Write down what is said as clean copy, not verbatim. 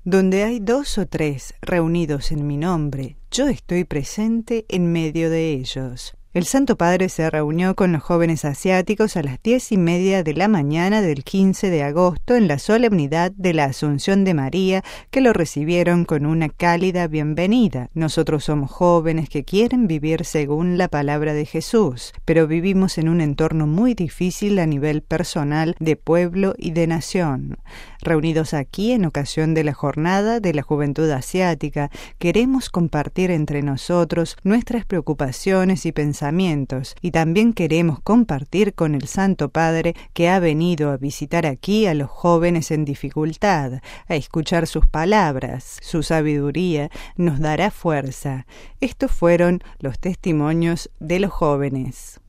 Donde hay 2 o 3 reunidos en mi nombre, yo estoy presente en medio de ellos. El Santo Padre se reunió con los jóvenes asiáticos a las 10:30 de la mañana del 15 de agosto en la solemnidad de la Asunción de María, que lo recibieron con una cálida bienvenida. Nosotros somos jóvenes que quieren vivir según la palabra de Jesús, pero vivimos en un entorno muy difícil a nivel personal, de pueblo y de nación. Reunidos aquí en ocasión de la Jornada de la Juventud Asiática, queremos compartir entre nosotros nuestras preocupaciones y pensamientos, y también queremos compartir con el Santo Padre que ha venido a visitar aquí a los jóvenes en dificultad, a escuchar sus palabras. Su sabiduría nos dará fuerza. Estos fueron los testimonios de los jóvenes.